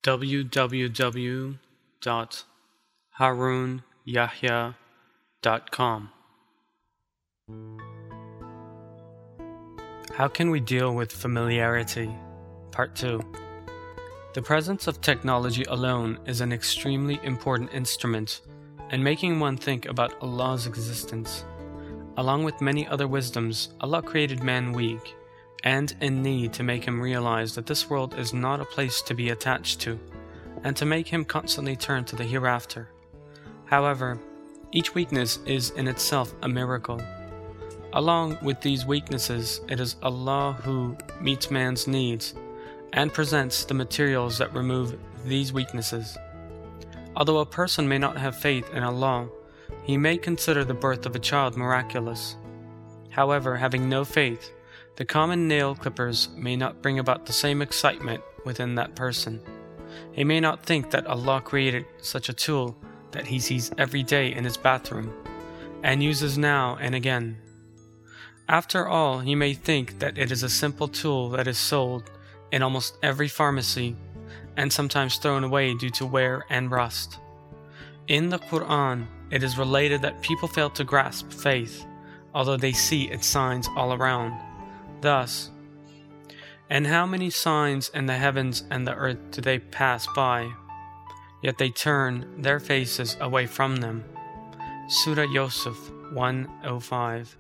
www.harunyahya.com. How can we deal with familiarity? Part 2. The presence of technology alone is an extremely important instrument in making one think about Allah's existence. Along with many other wisdoms, Allah created man weak and in need to make him realize that this world is not a place to be attached to, and to make him constantly turn to the hereafter. However, each weakness is in itself a miracle. Along with these weaknesses, it is Allah who meets man's needs and presents the materials that remove these weaknesses. Although a person may not have faith in Allah, he may consider the birth of a child miraculous. However, having no faith, the common nail clippers may not bring about the same excitement within that person. He may not think that Allah created such a tool that he sees every day in his bathroom and uses now and again. After all, he may think that it is a simple tool that is sold in almost every pharmacy and sometimes thrown away due to wear and rust. In the Quran, it is related that people fail to grasp faith, although they see its signs all around. Thus, and how many signs in the heavens and the earth do they pass by, yet they turn their faces away from them. Surah Yusuf 105.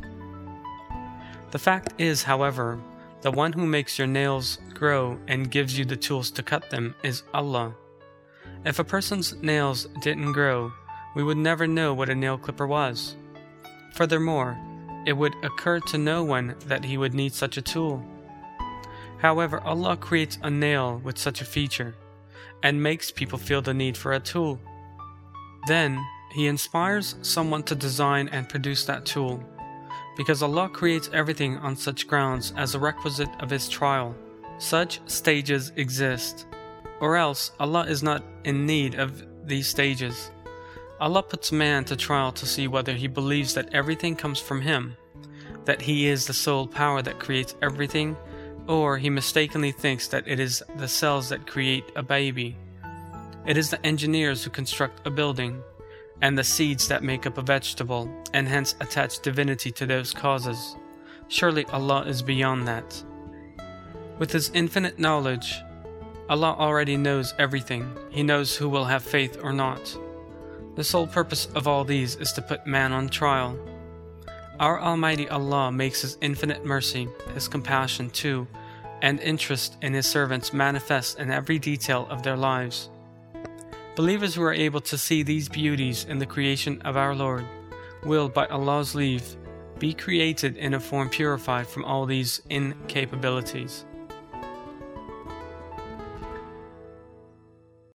The fact is, however, the one who makes your nails grow and gives you the tools to cut them is Allah. If a person's nails didn't grow, we would never know what a nail clipper was. Furthermore, it would occur to no one that he would need such a tool. However, Allah creates a nail with such a feature and makes people feel the need for a tool. Then, He inspires someone to design and produce that tool, because Allah creates everything on such grounds as a requisite of His trial. Such stages exist, or else Allah is not in need of these stages. Allah puts man to trial to see whether he believes that everything comes from Him, that He is the sole power that creates everything, or he mistakenly thinks that it is the cells that create a baby. It is the engineers who construct a building, and the seeds that make up a vegetable, and hence attach divinity to those causes. Surely Allah is beyond that. With His infinite knowledge, Allah already knows everything. He knows who will have faith or not. The sole purpose of all these is to put man on trial. Our Almighty Allah makes His infinite mercy, His compassion too, and interest in His servants manifest in every detail of their lives. Believers who are able to see these beauties in the creation of our Lord will, by Allah's leave, be created in a form purified from all these incapabilities.